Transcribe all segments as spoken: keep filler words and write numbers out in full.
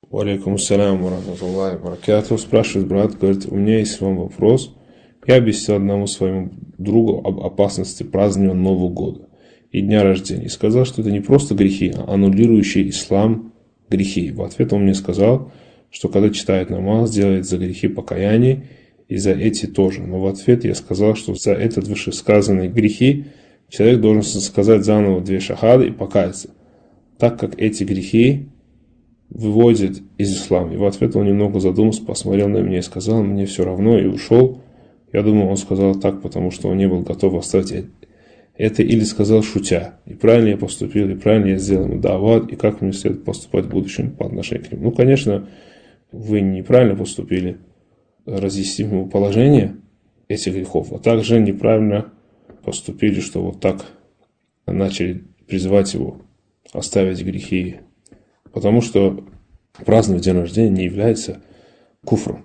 Валейкум ассаляму рахматуллахи ва баракатуху. Спрашивает брат, говорит, у меня есть вам вопрос. Я объяснил одному своему другу об опасности празднования Нового года и дня рождения. И сказал, что это не просто грехи, а аннулирующие ислам грехи. В ответ он мне сказал, что когда читает намаз, делает за грехи покаяние и за эти тоже. Но в ответ я сказал, что за этот вышесказанные грехи человек должен сказать заново две шахады и покаяться, так как эти грехи выводит из ислама. И в ответ он немного задумался, посмотрел на меня и сказал, мне все равно, и ушел. Я думаю, он сказал так, потому что он не был готов оставить это, или сказал шутя. И правильно я поступил, и правильно я сделал ему дават, и как мне следует поступать в будущем по отношению к нему. Ну, конечно, вы неправильно поступили, разъяснив ему положение этих грехов, а также неправильно поступили, что вот так начали призывать его оставить грехи. Потому что праздновать день рождения не является куфром,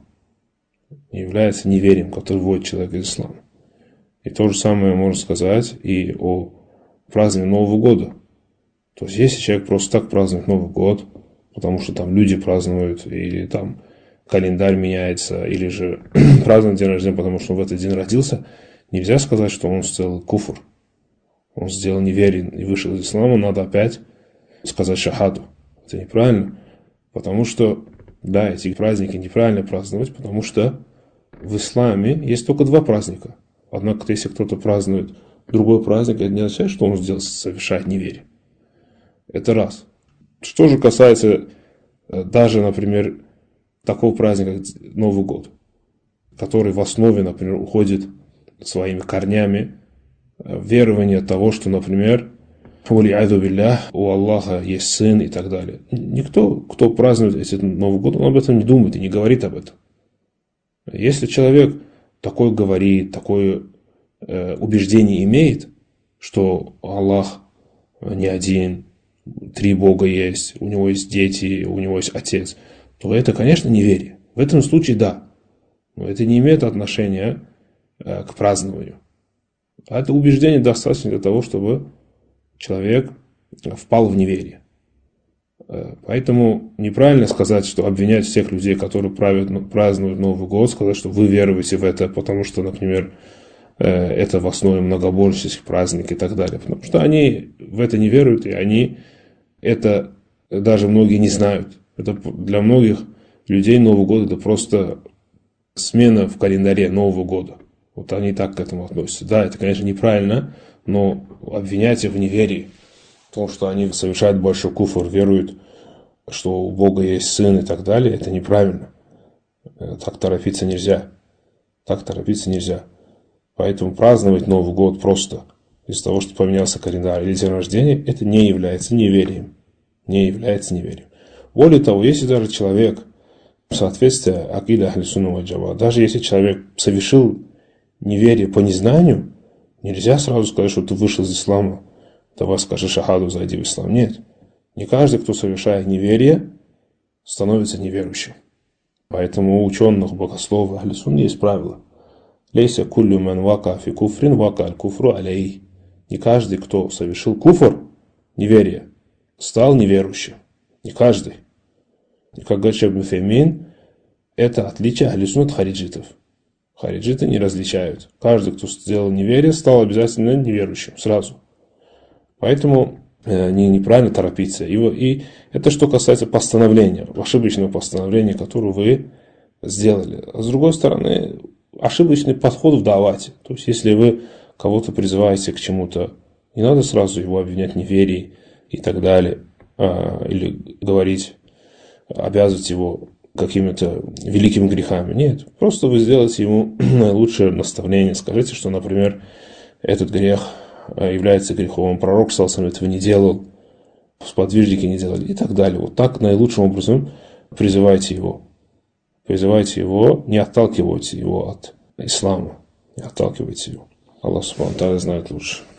не является неверием, который вводит человека из ислама. И то же самое можно сказать и о праздновании Нового года. То есть, если человек просто так празднует Новый год, потому что там люди празднуют, или там календарь меняется, или же празднует день рождения, потому что он в этот день родился, нельзя сказать, что он сделал куфр, он сделал неверие и вышел из ислама, надо опять сказать шахаду. Это неправильно, потому что, да, эти праздники неправильно праздновать, потому что в исламе есть только два праздника. Однако, если кто-то празднует другой праздник, это не означает, что он сделал, совершает неверие. Это раз. Что же касается даже, например, такого праздника, как Новый год, который в основе, например, уходит своими корнями в верование того, что, например, у Аллаха есть сын и так далее. Никто, кто празднует этот Новый год, он об этом не думает и не говорит об этом. Если человек такое говорит, такое э, убеждение имеет, что Аллах не один, три Бога есть, у него есть дети, у него есть отец, то это, конечно, неверие. В этом случае да. Но это не имеет отношения э, к празднованию. А это убеждение достаточно для того, чтобы человек впал в неверие. Поэтому неправильно сказать, что обвинять всех людей, которые правят, празднуют Новый год, сказать, что вы веруете в это, потому что, например, это в основе многобожнических праздников и так далее. Потому что они в это не веруют, и они это даже многие не знают. Это для многих людей Новый год это просто смена в календаре Нового года. Вот они так к этому относятся. Да, это, конечно, неправильно, но обвинять их в неверии, в том, что они совершают большой куфр, веруют, что у Бога есть сын и так далее, это неправильно. Так торопиться нельзя. Так торопиться нельзя. Поэтому праздновать Новый год просто из-за того, что поменялся календарь или день рождения, это не является неверием. Не является неверием. Более того, если даже человек в соответствии акида ахли сунна валь джамаа, даже если человек совершил неверие по незнанию, нельзя сразу сказать, что ты вышел из ислама, давай скажи шахаду, зайди в ислам. Нет. Не каждый, кто совершает неверие, становится неверующим. Поэтому у ученых, богословов, ахли сунны есть правило. Лейся куллю ман вака фи куфрин вака аль куфру алей. Не каждый, кто совершил куфр, неверие, стал неверующим. Не каждый. И как говорит Шейх ибн Утаймин, это отличие ахли сунны от хариджитов. Хариджиты не различают. Каждый, кто сделал неверие, стал обязательно неверующим сразу. Поэтому э, не, неправильно торопиться. И, и это что касается постановления, ошибочного постановления, которое вы сделали. А с другой стороны, ошибочный подход в давате. То есть, если вы кого-то призываете к чему-то, не надо сразу его обвинять в неверии и так далее. Э, или говорить, обязывать его какими-то великими грехами. Нет, просто вы сделаете ему наилучшее наставление. Скажите, что, например, этот грех является греховым. Пророк, саллаллаху алейхи ва саллям, этого не делал, сподвижники не делали и так далее. Вот так наилучшим образом призывайте его. Призывайте его, не отталкивайте его от ислама. Не отталкивайте его. Аллах субхану ва тааля знает лучше.